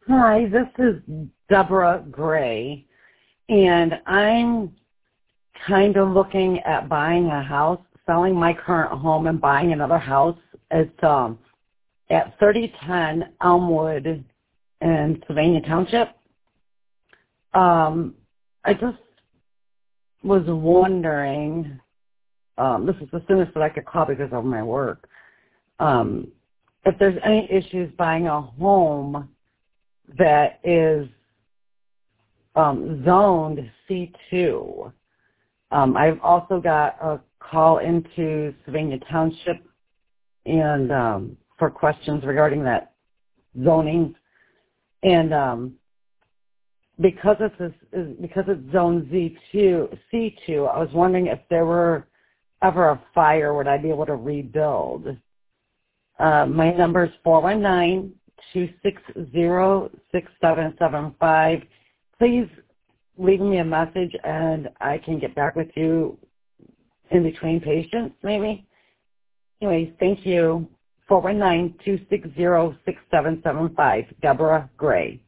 Hi, this is Deborah Gray, and I'm kind of looking at buying a house, selling my current home and buying another house. It's at 3010 Elmwood in Sylvania Township. I just was wondering, this is the soonest that I could call because of my work, if there's any issues buying a home that is zoned C2. I've also got a call into Sylvania Township and for questions regarding that zoning. And because it's zone C2, I was wondering if there were ever a fire, would I be able to rebuild? My number is 419-260-6775. Please leave me a message and I can get back with you in between patients, maybe. Anyways, thank you. 419-260-6775. Deborah Gray.